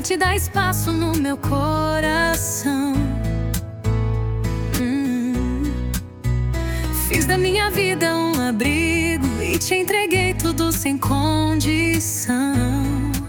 pra te dar espaço no meu coração. Fiz da minha vida um abrigo e te entreguei tudo sem condição.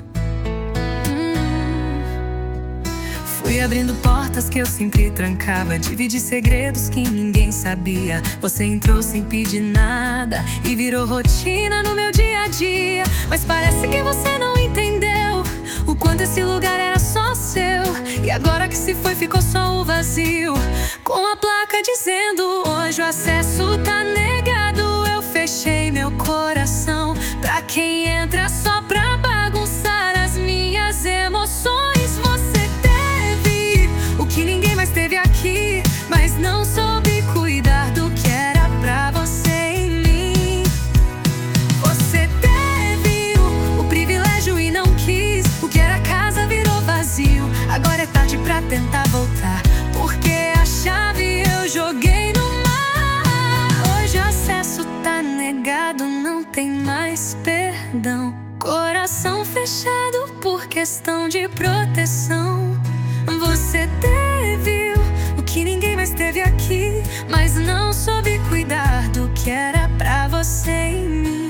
Fui abrindo portas que eu sempre trancava, dividi segredos que ninguém sabia. Você entrou sem pedir nada e virou rotina no meu dia a dia. Mas parece que você não entendeu o quanto esse lugar era só seu. E agora que se foi, ficou só o vazio, com a placa dizendo: hoje o acesso tá negado. Eu fechei meu coração pra quem entra só pra bagunçar as minhas emoções. Você teve o que ninguém mais teve aqui, mas não soube cuidar do que era pra você em mim. Você teve o privilégio e não quis. O que era casa virou vazio. Agora é tarde pra tentar voltar, porque a chave eu joguei no mar. Hoje o acesso tá negado, não tem mais perdão. Coração fechado por questão de proteção. Você teve o que ninguém mais teve aqui, mas não soube cuidar do que era pra você em mim.